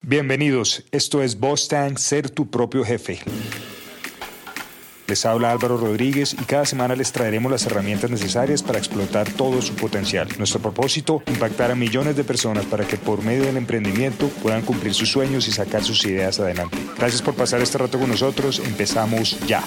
Bienvenidos, esto es Boss Tank, ser tu propio jefe. Les habla Álvaro Rodríguez y cada semana les traeremos las herramientas necesarias para explotar todo su potencial. Nuestro propósito, impactar a millones de personas para que por medio del emprendimiento puedan cumplir sus sueños y sacar sus ideas adelante. Gracias por pasar este rato con nosotros, empezamos ya.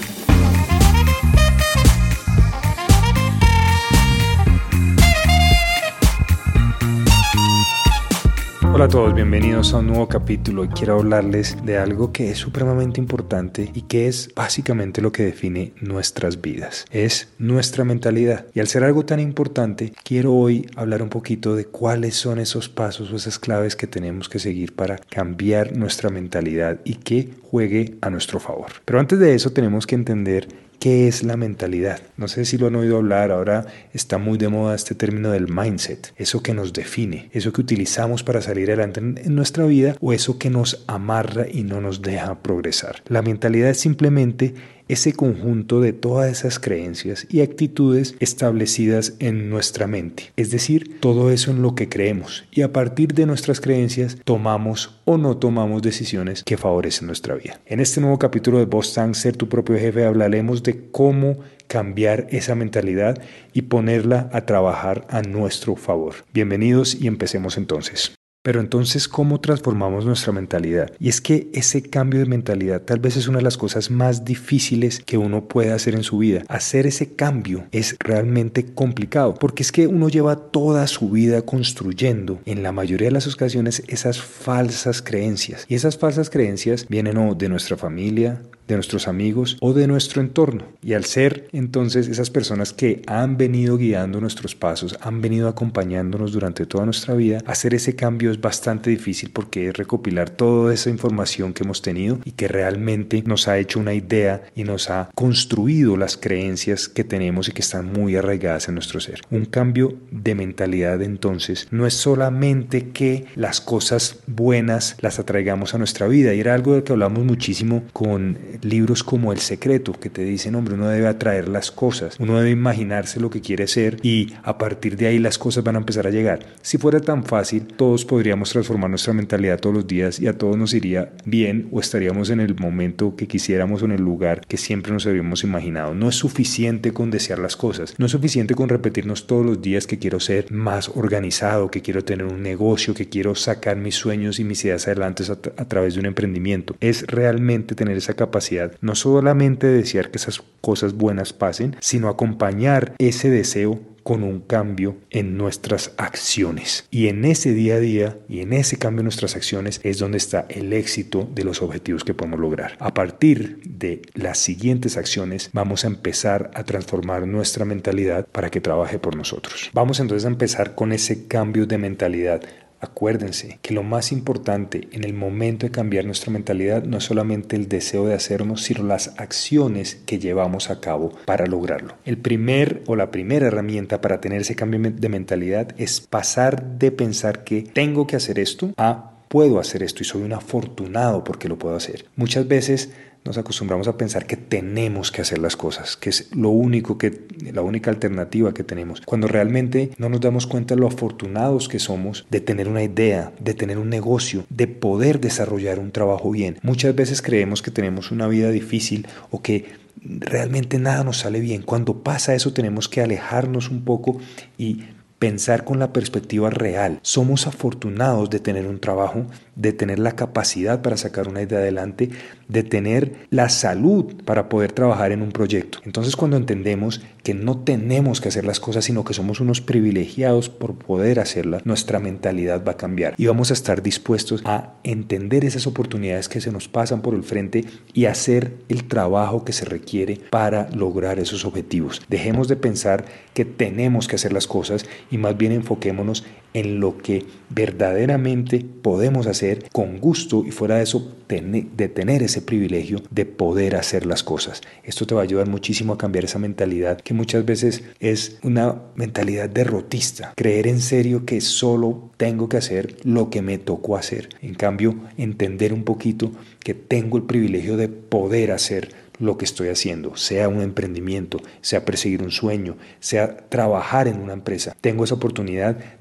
Hola a todos, bienvenidos a un nuevo capítulo y quiero hablarles de algo que es supremamente importante y que es básicamente lo que define nuestras vidas, es nuestra mentalidad. Y al ser algo tan importante, quiero hoy hablar un poquito de cuáles son esos pasos o esas claves que tenemos que seguir para cambiar nuestra mentalidad y que juegue a nuestro favor. Pero antes de eso tenemos que entender ¿qué es la mentalidad? No sé si lo han oído hablar, ahora está muy de moda este término del mindset, eso que nos define, eso que utilizamos para salir adelante en nuestra vida o eso que nos amarra y no nos deja progresar. La mentalidad es simplemente ese conjunto de todas esas creencias y actitudes establecidas en nuestra mente, es decir, todo eso en lo que creemos y a partir de nuestras creencias tomamos o no tomamos decisiones que favorecen nuestra vida. En este nuevo capítulo de Boss Tank, ser tu propio jefe, hablaremos de cómo cambiar esa mentalidad y ponerla a trabajar a nuestro favor. Bienvenidos y empecemos entonces. Pero entonces, ¿cómo transformamos nuestra mentalidad? Y es que ese cambio de mentalidad tal vez es una de las cosas más difíciles que uno puede hacer en su vida. Hacer ese cambio es realmente complicado, porque es que uno lleva toda su vida construyendo, en la mayoría de las ocasiones, esas falsas creencias. Y esas falsas creencias vienen o de nuestra familia, de nuestros amigos o de nuestro entorno. Y al ser entonces esas personas que han venido guiando nuestros pasos, han venido acompañándonos durante toda nuestra vida, hacer ese cambio es bastante difícil porque es recopilar toda esa información que hemos tenido y que realmente nos ha hecho una idea y nos ha construido las creencias que tenemos y que están muy arraigadas en nuestro ser. Un cambio de mentalidad entonces no es solamente que las cosas buenas las atraigamos a nuestra vida, y era algo de que hablamos muchísimo con libros como El Secreto, que te dicen, hombre, uno debe atraer las cosas, uno debe imaginarse lo que quiere ser y a partir de ahí las cosas van a empezar a llegar. Si fuera tan fácil, todos podríamos transformar nuestra mentalidad todos los días y a todos nos iría bien o estaríamos en el momento que quisiéramos o en el lugar que siempre nos habíamos imaginado. No es suficiente con desear las cosas, no es suficiente con repetirnos todos los días que quiero ser más organizado, que quiero tener un negocio, que quiero sacar mis sueños y mis ideas adelante a través de un emprendimiento. Es realmente tener esa capacidad no solamente de desear que esas cosas buenas pasen, sino acompañar ese deseo con un cambio en nuestras acciones. Y en ese día a día y en ese cambio en nuestras acciones es donde está el éxito de los objetivos que podemos lograr. A partir de las siguientes acciones vamos a empezar a transformar nuestra mentalidad para que trabaje por nosotros. Vamos entonces a empezar con ese cambio de mentalidad. Acuérdense que lo más importante en el momento de cambiar nuestra mentalidad no es solamente el deseo de hacernos, sino las acciones que llevamos a cabo para lograrlo. La primera herramienta para tener ese cambio de mentalidad es pasar de pensar que tengo que hacer esto a puedo hacer esto y soy un afortunado porque lo puedo hacer. Muchas veces nos acostumbramos a pensar que tenemos que hacer las cosas, que es la única alternativa que tenemos, cuando realmente no nos damos cuenta de lo afortunados que somos de tener una idea, de tener un negocio, de poder desarrollar un trabajo bien. Muchas veces creemos que tenemos una vida difícil o que realmente nada nos sale bien. Cuando pasa eso tenemos que alejarnos un poco y pensar con la perspectiva real. Somos afortunados de tener un trabajo, de tener la capacidad para sacar una idea adelante, de tener la salud para poder trabajar en un proyecto. Entonces, cuando entendemos que no tenemos que hacer las cosas, sino que somos unos privilegiados por poder hacerlas, nuestra mentalidad va a cambiar y vamos a estar dispuestos a entender esas oportunidades que se nos pasan por el frente y hacer el trabajo que se requiere para lograr esos objetivos. Dejemos de pensar que tenemos que hacer las cosas y más bien enfoquémonos en lo que verdaderamente podemos hacer con gusto y fuera de eso de tener ese privilegio de poder hacer las cosas. Esto te va a ayudar muchísimo a cambiar esa mentalidad que muchas veces es una mentalidad derrotista, creer en serio que solo tengo que hacer lo que me tocó hacer. En cambio, entender un poquito que tengo el privilegio de poder hacer lo que estoy haciendo, sea un emprendimiento, sea perseguir un sueño, sea trabajar en una empresa. Tengo esa oportunidad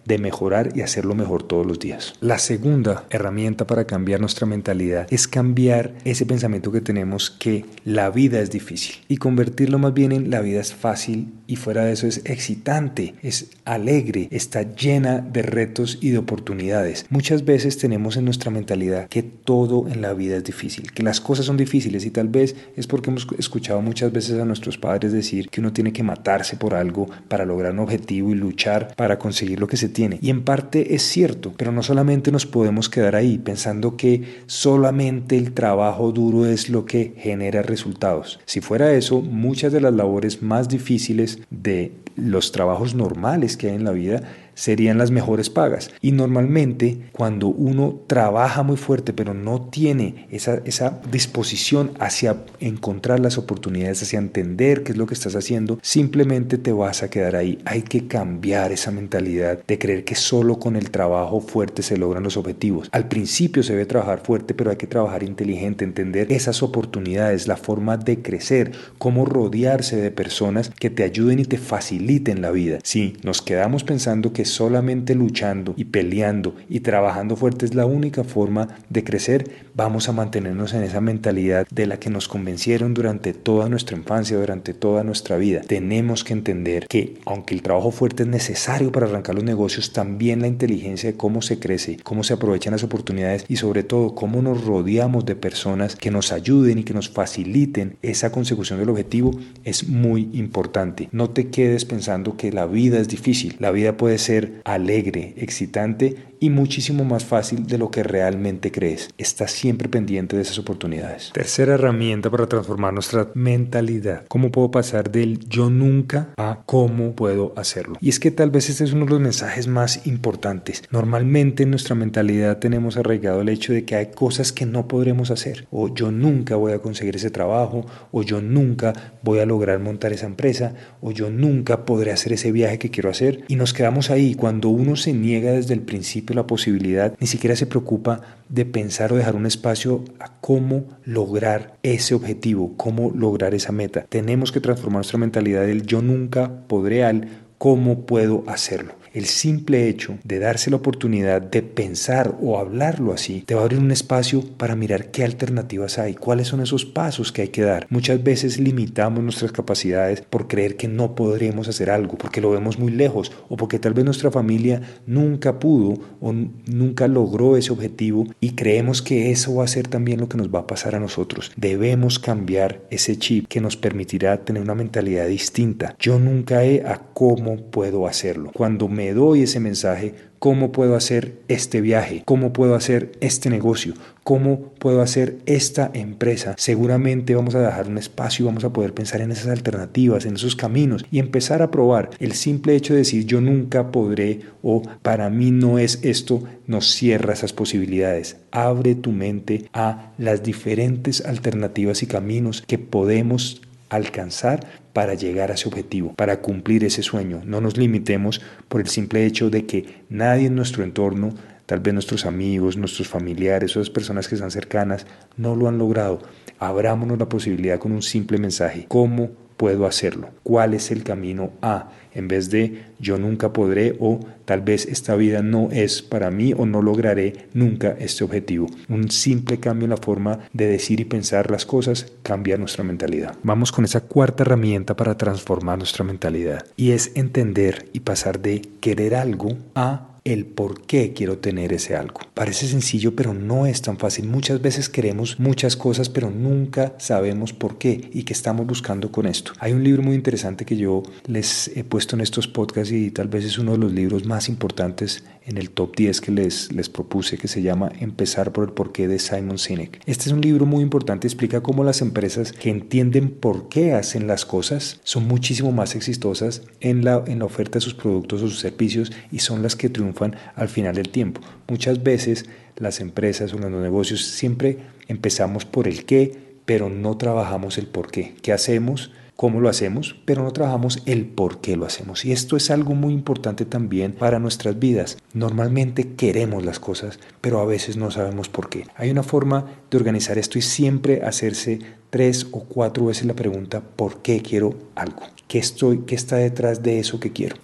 de mejorar y hacerlo mejor todos los días. La segunda herramienta para cambiar nuestra mentalidad es cambiar ese pensamiento que tenemos que la vida es difícil y convertirlo más bien en la vida es fácil y fuera de eso es excitante, es alegre, está llena de retos y de oportunidades. Muchas veces tenemos en nuestra mentalidad que todo en la vida es difícil, que las cosas son difíciles y tal vez es porque hemos escuchado muchas veces a nuestros padres decir que uno tiene que matarse por algo para lograr un objetivo y luchar para conseguir lo que se tiene. Y en parte es cierto, pero no solamente nos podemos quedar ahí pensando que solamente el trabajo duro es lo que genera resultados. Si fuera eso, muchas de las labores más difíciles de los trabajos normales que hay en la vida serían las mejores pagas. Y normalmente cuando uno trabaja muy fuerte pero no tiene esa disposición hacia encontrar las oportunidades, hacia entender qué es lo que estás haciendo, simplemente te vas a quedar ahí. Hay que cambiar esa mentalidad de creer que solo con el trabajo fuerte se logran los objetivos. Al principio se debe trabajar fuerte, pero hay que trabajar inteligente, entender esas oportunidades, la forma de crecer, cómo rodearse de personas que te ayuden y te faciliten la vida. Si nos quedamos pensando que solamente luchando y peleando y trabajando fuerte es la única forma de crecer, vamos a mantenernos en esa mentalidad de la que nos convencieron durante toda nuestra infancia, durante toda nuestra vida. Tenemos que entender que aunque el trabajo fuerte es necesario para arrancar los negocios, también la inteligencia de cómo se crece, cómo se aprovechan las oportunidades y sobre todo cómo nos rodeamos de personas que nos ayuden y que nos faciliten esa consecución del objetivo es muy importante. No te quedes pensando que la vida es difícil. La vida puede ser alegre, excitante y muchísimo más fácil de lo que realmente crees. Estás siempre pendiente de esas oportunidades. Tercera herramienta para transformar nuestra mentalidad. ¿Cómo puedo pasar del yo nunca a cómo puedo hacerlo? Y es que tal vez este es uno de los mensajes más importantes. Normalmente en nuestra mentalidad tenemos arraigado el hecho de que hay cosas que no podremos hacer. O yo nunca voy a conseguir ese trabajo, o yo nunca voy a lograr montar esa empresa, o yo nunca podré hacer ese viaje que quiero hacer. Y nos quedamos ahí. Cuando uno se niega desde el principio la posibilidad, ni siquiera se preocupa de pensar o dejar un espacio a cómo lograr ese objetivo, cómo lograr esa meta. Tenemos que transformar nuestra mentalidad del yo nunca podré al cómo puedo hacerlo. El simple hecho de darse la oportunidad de pensar o hablarlo así te va a abrir un espacio para mirar qué alternativas hay, cuáles son esos pasos que hay que dar. Muchas veces limitamos nuestras capacidades por creer que no podremos hacer algo, porque lo vemos muy lejos o porque tal vez nuestra familia nunca pudo o nunca logró ese objetivo y creemos que eso va a ser también lo que nos va a pasar a nosotros. Debemos cambiar ese chip que nos permitirá tener una mentalidad distinta. Yo nunca he a cómo puedo hacerlo. Cuando me doy ese mensaje, ¿cómo puedo hacer este viaje? ¿Cómo puedo hacer este negocio? ¿Cómo puedo hacer esta empresa? Seguramente vamos a dejar un espacio y vamos a poder pensar en esas alternativas, en esos caminos y empezar a probar. El simple hecho de decir yo nunca podré o para mí no es esto, nos cierra esas posibilidades. Abre tu mente a las diferentes alternativas y caminos que podemos alcanzar para llegar a ese objetivo, para cumplir ese sueño. No nos limitemos por el simple hecho de que nadie en nuestro entorno, tal vez nuestros amigos, nuestros familiares o las personas que están cercanas, no lo han logrado. Abrámonos la posibilidad con un simple mensaje. ¿Cómo puedo hacerlo? ¿Cuál es el camino A? En vez de yo nunca podré o tal vez esta vida no es para mí o no lograré nunca este objetivo. Un simple cambio en la forma de decir y pensar las cosas cambia nuestra mentalidad. Vamos con esa cuarta herramienta para transformar nuestra mentalidad y es entender y pasar de querer algo a el por qué quiero tener ese algo. Parece sencillo, pero no es tan fácil. Muchas veces queremos muchas cosas, pero nunca sabemos por qué y qué estamos buscando con esto. Hay un libro muy interesante que yo les he puesto en estos podcasts y tal vez es uno de los libros más importantes en el top 10 que les propuse, que se llama Empezar por el porqué de Simon Sinek. Este es un libro muy importante, explica cómo las empresas que entienden por qué hacen las cosas son muchísimo más exitosas en la oferta de sus productos o sus servicios y son las que triunfan al final del tiempo. Muchas veces las empresas o los negocios siempre empezamos por el qué, pero no trabajamos el por qué. ¿Qué hacemos? ¿Cómo lo hacemos? Pero no trabajamos el por qué lo hacemos. Y esto es algo muy importante también para nuestras vidas. Normalmente queremos las cosas, pero a veces no sabemos por qué. Hay una forma de organizar esto y siempre hacerse 3 o 4 veces la pregunta ¿por qué quiero algo? ¿Qué está detrás de eso que quiero?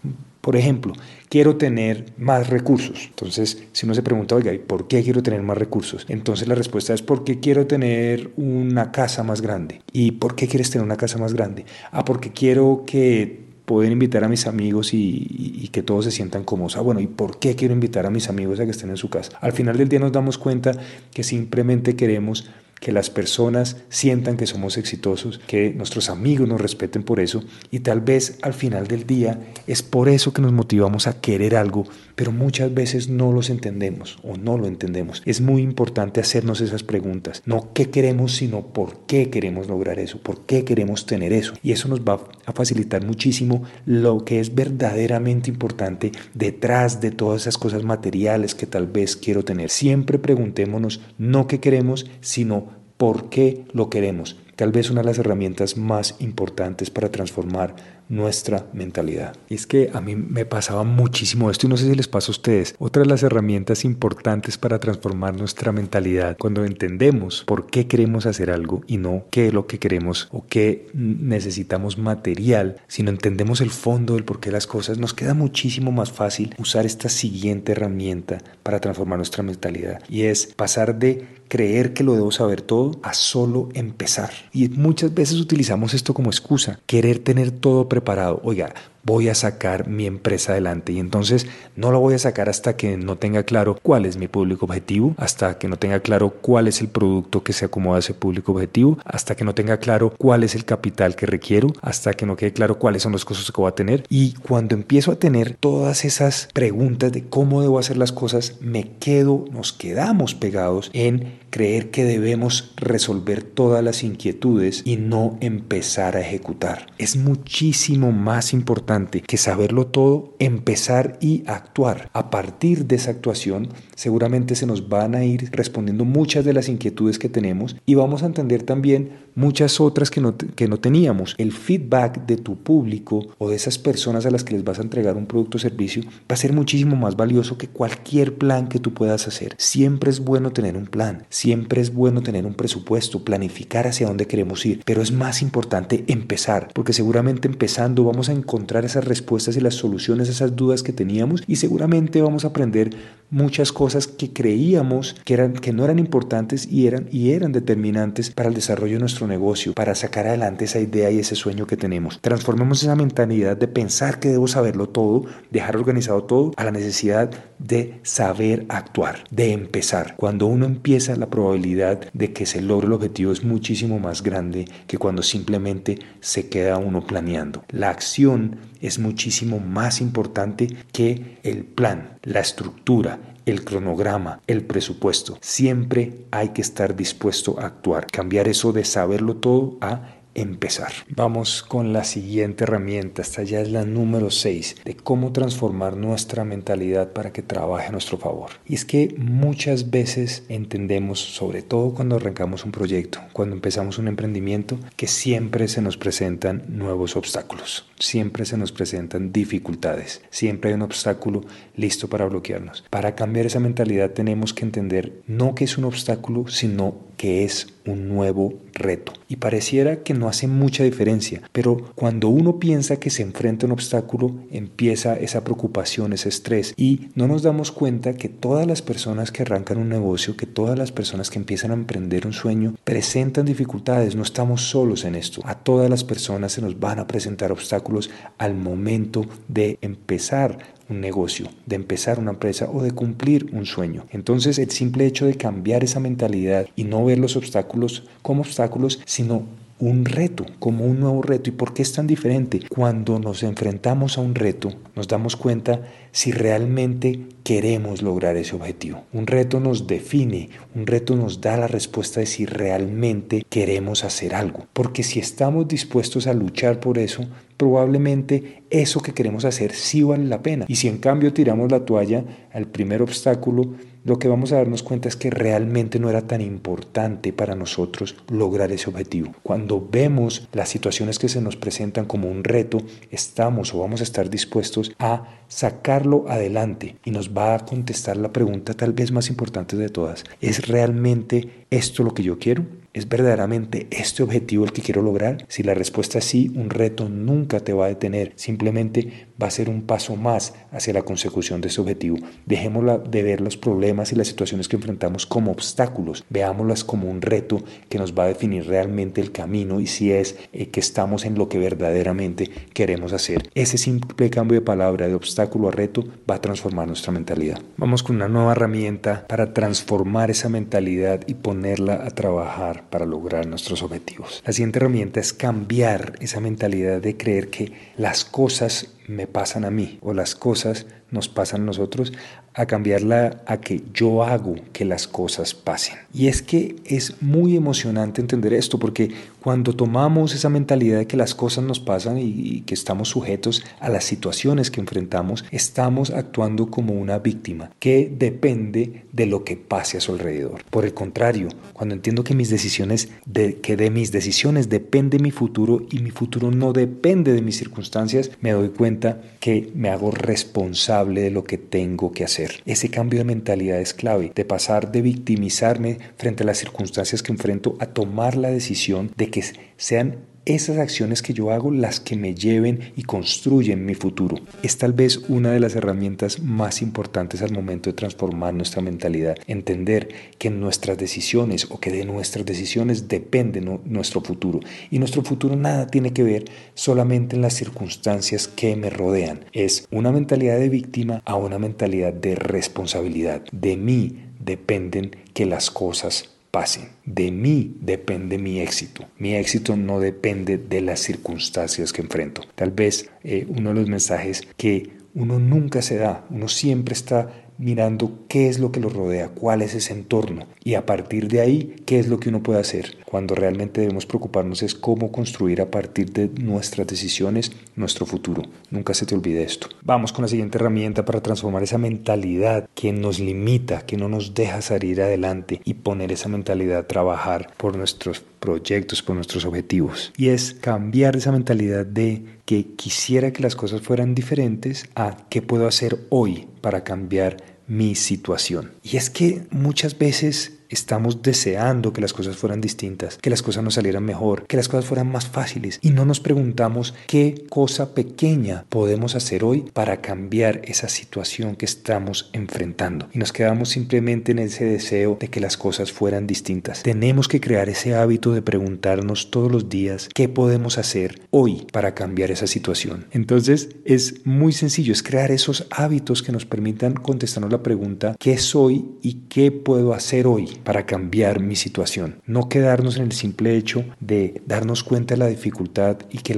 Por ejemplo, quiero tener más recursos. Entonces, si uno se pregunta, oiga, ¿y por qué quiero tener más recursos? Entonces la respuesta es porque quiero tener una casa más grande. ¿Y por qué quieres tener una casa más grande? Porque quiero que poder invitar a mis amigos y que todos se sientan cómodos. Bueno, ¿y por qué quiero invitar a mis amigos a que estén en su casa? Al final del día nos damos cuenta que simplemente queremos que las personas sientan que somos exitosos, que nuestros amigos nos respeten por eso, y tal vez al final del día es por eso que nos motivamos a querer algo, pero muchas veces no los entendemos o no lo entendemos. Es muy importante hacernos esas preguntas, no qué queremos, sino por qué queremos lograr eso, por qué queremos tener eso, y eso nos va a facilitar muchísimo lo que es verdaderamente importante detrás de todas esas cosas materiales que tal vez quiero tener. Siempre preguntémonos no qué queremos, sino por qué lo queremos. Tal vez una de las herramientas más importantes para transformar nuestra mentalidad. Y es que a mí me pasaba muchísimo esto y no sé si les pasa a ustedes. Otra de las herramientas importantes para transformar nuestra mentalidad, cuando entendemos por qué queremos hacer algo y no qué es lo que queremos o qué necesitamos material, sino entendemos el fondo del por qué las cosas, nos queda muchísimo más fácil usar esta siguiente herramienta para transformar nuestra mentalidad, y es pasar de creer que lo debo saber todo a solo empezar. Y muchas veces utilizamos esto como excusa, querer tener todo preparado. Oiga, voy a sacar mi empresa adelante y entonces no lo voy a sacar hasta que no tenga claro cuál es mi público objetivo, hasta que no tenga claro cuál es el producto que se acomoda a ese público objetivo, hasta que no tenga claro cuál es el capital que requiero, hasta que no quede claro cuáles son los costos que voy a tener. Y cuando empiezo a tener todas esas preguntas de cómo debo hacer las cosas, nos quedamos pegados en creer que debemos resolver todas las inquietudes y no empezar a ejecutar. Es muchísimo más importante que saberlo todo, empezar y actuar. A partir de esa actuación, seguramente se nos van a ir respondiendo muchas de las inquietudes que tenemos y vamos a entender también muchas otras que no teníamos. El feedback de tu público o de esas personas a las que les vas a entregar un producto o servicio va a ser muchísimo más valioso que cualquier plan que tú puedas hacer. Siempre es bueno tener un plan, siempre es bueno tener un presupuesto, planificar hacia dónde queremos ir, pero es más importante empezar, porque seguramente empezando vamos a encontrar esas respuestas y las soluciones a esas dudas que teníamos y seguramente vamos a aprender muchas cosas que creíamos que no eran importantes y eran determinantes para el desarrollo de nuestro negocio, para sacar adelante esa idea y ese sueño que tenemos. Transformemos esa mentalidad de pensar que debo saberlo todo, dejar organizado todo, a la necesidad de saber actuar, de empezar. Cuando uno empieza, la probabilidad de que se logre el objetivo es muchísimo más grande que cuando simplemente se queda uno planeando. La acción es muchísimo más importante que el plan, la estructura, el cronograma, el presupuesto. Siempre hay que estar dispuesto a actuar. Cambiar eso de saberlo todo a empezar. Vamos con la siguiente herramienta. Esta ya es la número 6 de cómo transformar nuestra mentalidad para que trabaje a nuestro favor. Y es que muchas veces entendemos, sobre todo cuando arrancamos un proyecto, cuando empezamos un emprendimiento, que siempre se nos presentan nuevos obstáculos, siempre se nos presentan dificultades, siempre hay un obstáculo listo para bloquearnos. Para cambiar esa mentalidad tenemos que entender no que es un obstáculo, sino que es un nuevo reto. Y pareciera que no hace mucha diferencia, pero cuando uno piensa que se enfrenta a un obstáculo, empieza esa preocupación, ese estrés, y no nos damos cuenta que todas las personas que arrancan un negocio, que todas las personas que empiezan a emprender un sueño, presentan dificultades. No estamos solos en esto. A todas las personas se nos van a presentar obstáculos al momento de empezar un negocio, de empezar una empresa o de cumplir un sueño. Entonces, el simple hecho de cambiar esa mentalidad y no ver los obstáculos como obstáculos, sino un reto, como un nuevo reto. ¿Y por qué es tan diferente? Cuando nos enfrentamos a un reto, nos damos cuenta si realmente queremos lograr ese objetivo. Un reto nos define, un reto nos da la respuesta de si realmente queremos hacer algo. Porque si estamos dispuestos a luchar por eso, probablemente eso que queremos hacer sí vale la pena. Y si en cambio tiramos la toalla al primer obstáculo, lo que vamos a darnos cuenta es que realmente no era tan importante para nosotros lograr ese objetivo. Cuando vemos las situaciones que se nos presentan como un reto, estamos o vamos a estar dispuestos a sacarlo adelante y nos va a contestar la pregunta tal vez más importante de todas. ¿Es realmente esto lo que yo quiero? ¿Es verdaderamente este objetivo el que quiero lograr? Si la respuesta es sí, un reto nunca te va a detener, simplemente va a ser un paso más hacia la consecución de ese objetivo. Dejémosla de ver los problemas y las situaciones que enfrentamos como obstáculos, veámoslas como un reto que nos va a definir realmente el camino y si es que estamos en lo que verdaderamente queremos hacer. Ese simple cambio de palabra de obstáculo a reto va a transformar nuestra mentalidad. Vamos con una nueva herramienta para transformar esa mentalidad y ponerla a trabajar para lograr nuestros objetivos. La siguiente herramienta es cambiar esa mentalidad de creer que las cosas me pasan a mí o las cosas nos pasan a nosotros, a cambiarla a que yo hago que las cosas pasen. Y es que es muy emocionante entender esto, porque cuando tomamos esa mentalidad de que las cosas nos pasan y que estamos sujetos a las situaciones que enfrentamos, estamos actuando como una víctima que depende de lo que pase a su alrededor. Por el contrario, cuando entiendo que de mis decisiones depende mi futuro y mi futuro no depende de mis circunstancias, me doy cuenta que me hago responsable de lo que tengo que hacer. Ese cambio de mentalidad es clave, de pasar de victimizarme frente a las circunstancias que enfrento a tomar la decisión de que sean esas acciones que yo hago las que me lleven y construyen mi futuro. Es tal vez una de las herramientas más importantes al momento de transformar nuestra mentalidad. Entender que nuestras decisiones o que de nuestras decisiones depende nuestro futuro. Y nuestro futuro nada tiene que ver solamente en las circunstancias que me rodean. Es una mentalidad de víctima a una mentalidad de responsabilidad. De mí dependen que las cosas pasen. De mí depende mi éxito. Mi éxito no depende de las circunstancias que enfrento. Tal vez uno de los mensajes que uno nunca se da, uno siempre está mirando qué es lo que lo rodea, cuál es ese entorno y a partir de ahí qué es lo que uno puede hacer. Cuando realmente debemos preocuparnos es cómo construir a partir de nuestras decisiones nuestro futuro. Nunca se te olvide esto. Vamos con la siguiente herramienta para transformar esa mentalidad que nos limita, que no nos deja salir adelante y poner esa mentalidad a trabajar por nuestros proyectos, por nuestros objetivos. Y es cambiar esa mentalidad de que quisiera que las cosas fueran diferentes a qué puedo hacer hoy para cambiar mi situación. Y es que muchas veces estamos deseando que las cosas fueran distintas, que las cosas nos salieran mejor, que las cosas fueran más fáciles y no nos preguntamos qué cosa pequeña podemos hacer hoy para cambiar esa situación que estamos enfrentando y nos quedamos simplemente en ese deseo de que las cosas fueran distintas. Tenemos que crear ese hábito de preguntarnos todos los días qué podemos hacer hoy para cambiar esa situación. Entonces es muy sencillo, es crear esos hábitos que nos permitan contestarnos la pregunta ¿qué soy y qué puedo hacer hoy para cambiar mi situación? No quedarnos en el simple hecho de darnos cuenta de la dificultad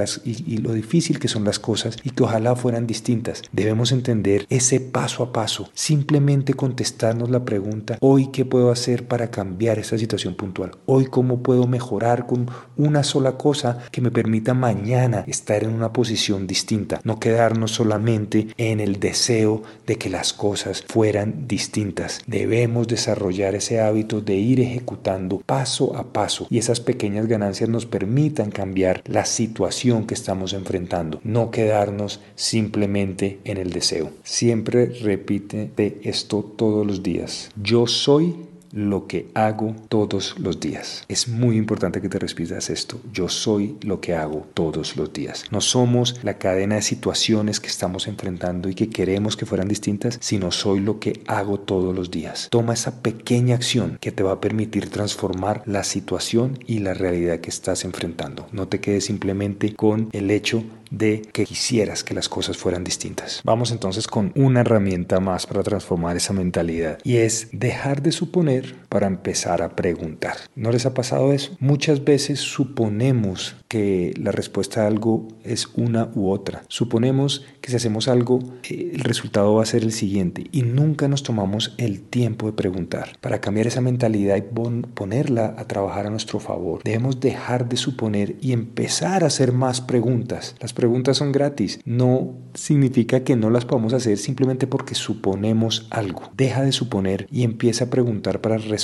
y lo difícil que son las cosas y que ojalá fueran distintas. Debemos entender ese paso a paso, simplemente contestarnos la pregunta hoy qué puedo hacer para cambiar esta situación puntual, hoy cómo puedo mejorar con una sola cosa que me permita mañana estar en una posición distinta, no quedarnos solamente en el deseo de que las cosas fueran distintas. Debemos desarrollar ese hábito de ir ejecutando paso a paso y esas pequeñas ganancias nos permitan cambiar la situación que estamos enfrentando, no quedarnos simplemente en el deseo. Siempre repite esto todos los días. Yo soy lo que hago todos los días. Es muy importante que te repitas esto. Yo soy lo que hago todos los días. No somos la cadena de situaciones que estamos enfrentando y que queremos que fueran distintas, sino soy lo que hago todos los días. Toma esa pequeña acción que te va a permitir transformar la situación y la realidad que estás enfrentando. No te quedes simplemente con el hecho de que quisieras que las cosas fueran distintas. Vamos entonces con una herramienta más para transformar esa mentalidad y es dejar de suponer para empezar a preguntar. ¿No les ha pasado eso? Muchas veces suponemos que la respuesta a algo es una u otra. Suponemos que si hacemos algo, el resultado va a ser el siguiente y nunca nos tomamos el tiempo de preguntar. Para cambiar esa mentalidad y ponerla a trabajar a nuestro favor, debemos dejar de suponer y empezar a hacer más preguntas. Las preguntas son gratis. No significa que no las podamos hacer simplemente porque suponemos algo. Deja de suponer y empieza a preguntar para resolver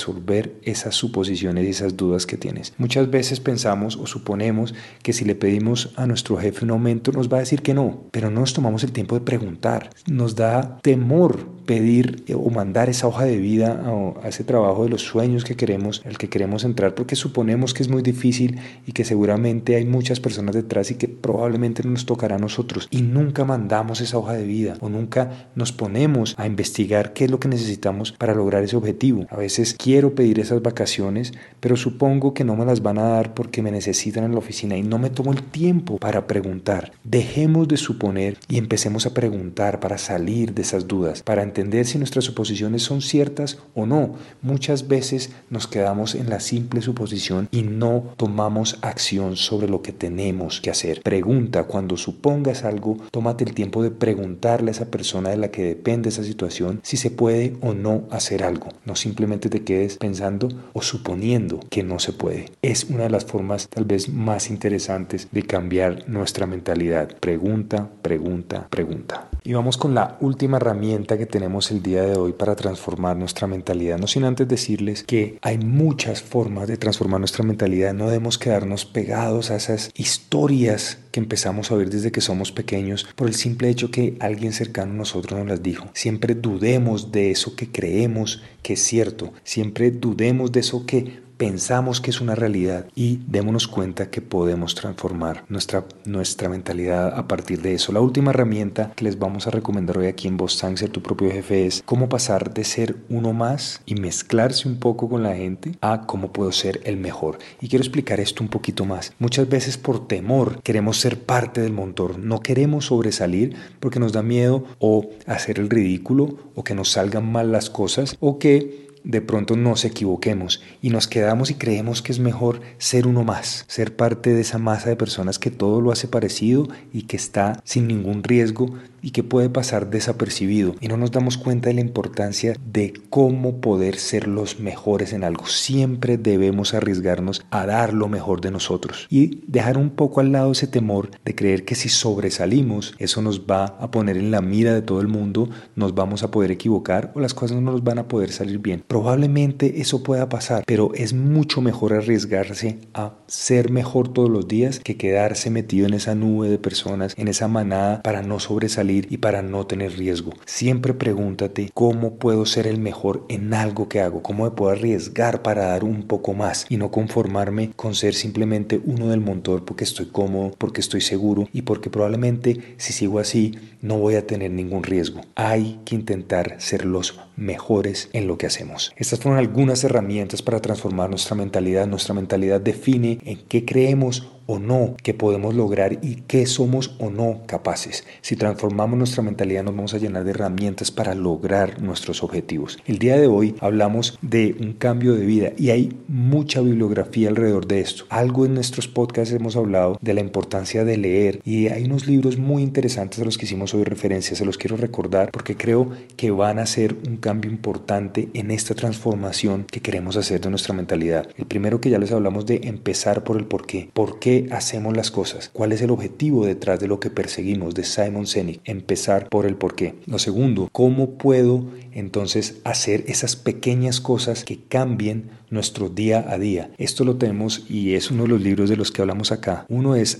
resolver esas suposiciones y esas dudas que tienes. Muchas veces pensamos o suponemos que si le pedimos a nuestro jefe un aumento nos va a decir que no, pero no nos tomamos el tiempo de preguntar. Nos da temor pedir o mandar esa hoja de vida a ese trabajo de los sueños que queremos, al que queremos entrar, porque suponemos que es muy difícil y que seguramente hay muchas personas detrás y que probablemente no nos tocará a nosotros, y nunca mandamos esa hoja de vida o nunca nos ponemos a investigar qué es lo que necesitamos para lograr ese objetivo. A veces quiero pedir esas vacaciones, pero supongo que no me las van a dar porque me necesitan en la oficina y no me tomo el tiempo para preguntar. Dejemos de suponer y empecemos a preguntar para salir de esas dudas, para entender si nuestras suposiciones son ciertas o no. Muchas veces nos quedamos en la simple suposición y no tomamos acción sobre lo que tenemos que hacer. Pregunta, cuando supongas algo, tómate el tiempo de preguntarle a esa persona de la que depende esa situación si se puede o no hacer algo. No simplemente te quedes pensando o suponiendo que no se puede. Es una de las formas tal vez más interesantes de cambiar nuestra mentalidad. Pregunta, pregunta, pregunta. Y vamos con la última herramienta que tenemos el día de hoy para transformar nuestra mentalidad. No sin antes decirles que hay muchas formas de transformar nuestra mentalidad. No debemos quedarnos pegados a esas historias que empezamos a oír desde que somos pequeños por el simple hecho que alguien cercano a nosotros nos las dijo. Siempre dudemos de eso que creemos que es cierto. Siempre dudemos de eso que pensamos que es una realidad y démonos cuenta que podemos transformar nuestra mentalidad a partir de eso. La última herramienta que les vamos a recomendar hoy aquí en Bostang, Ser tu propio jefe, es cómo pasar de ser uno más y mezclarse un poco con la gente a cómo puedo ser el mejor. Y quiero explicar esto un poquito más. Muchas veces por temor queremos ser parte del montón, no queremos sobresalir porque nos da miedo o hacer el ridículo o que nos salgan mal las cosas o que de pronto nos equivoquemos y nos quedamos y creemos que es mejor ser uno más, ser parte de esa masa de personas que todo lo hace parecido y que está sin ningún riesgo y que puede pasar desapercibido, y no nos damos cuenta de la importancia de cómo poder ser los mejores en algo. Siempre debemos arriesgarnos a dar lo mejor de nosotros y dejar un poco al lado ese temor de creer que si sobresalimos eso nos va a poner en la mira de todo el mundo, nos vamos a poder equivocar o las cosas no nos van a poder salir bien. Probablemente eso pueda pasar, pero es mucho mejor arriesgarse a ser mejor todos los días que quedarse metido en esa nube de personas, en esa manada, para no sobresalir y para no tener riesgo. Siempre pregúntate cómo puedo ser el mejor en algo que hago, cómo me puedo arriesgar para dar un poco más y no conformarme con ser simplemente uno del montón porque estoy cómodo, porque estoy seguro y porque probablemente si sigo así no voy a tener ningún riesgo. Hay que intentar ser los mejores en lo que hacemos. Estas fueron algunas herramientas para transformar nuestra mentalidad. Nuestra mentalidad define en qué creemos o no que podemos lograr y qué somos o no capaces. Si transformamos nuestra mentalidad nos vamos a llenar de herramientas para lograr nuestros objetivos. El día de hoy hablamos de un cambio de vida y hay mucha bibliografía alrededor de esto. Algo en nuestros podcasts hemos hablado de la importancia de leer y hay unos libros muy interesantes a los que hicimos hoy referencia. Se los quiero recordar porque creo que van a ser un cambio importante en esta transformación que queremos hacer de nuestra mentalidad. El primero, que ya les hablamos, de empezar por el porqué. ¿Por qué hacemos las cosas? ¿Cuál es el objetivo detrás de lo que perseguimos? De Simon Sinek. Empezar por el porqué. Lo segundo, ¿cómo puedo entonces hacer esas pequeñas cosas que cambien nuestro día a día? Esto lo tenemos y es uno de los libros de los que hablamos acá. Uno es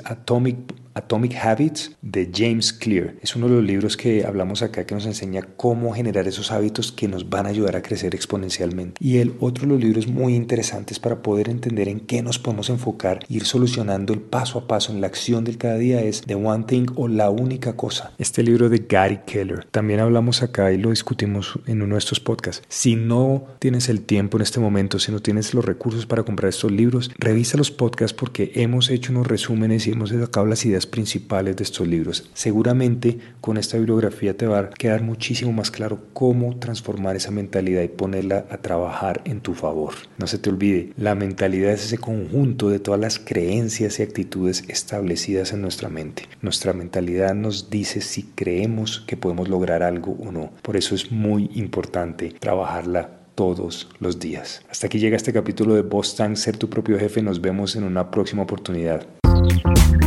Atomic Habits de James Clear. Es uno de los libros que hablamos acá que nos enseña cómo generar esos hábitos que nos van a ayudar a crecer exponencialmente. Y el otro de los libros muy interesantes para poder entender en qué nos podemos enfocar, ir solucionando el paso a paso en la acción del cada día, es The One Thing o La Única Cosa. Este libro de Gary Keller. También hablamos acá y lo discutimos en uno de estos podcasts. Si no tienes el tiempo en este momento, si no tienes los recursos para comprar estos libros, revisa los podcasts porque hemos hecho unos resúmenes y hemos sacado las ideas principales de estos libros. Seguramente con esta bibliografía te va a quedar muchísimo más claro cómo transformar esa mentalidad y ponerla a trabajar en tu favor. No se te olvide, la mentalidad es ese conjunto de todas las creencias y actitudes establecidas en nuestra mente. Nuestra mentalidad nos dice si creemos que podemos lograr algo o no. Por eso es muy importante trabajarla todos los días. Hasta aquí llega este capítulo de Bostang, Ser tu propio jefe. Nos vemos en una próxima oportunidad.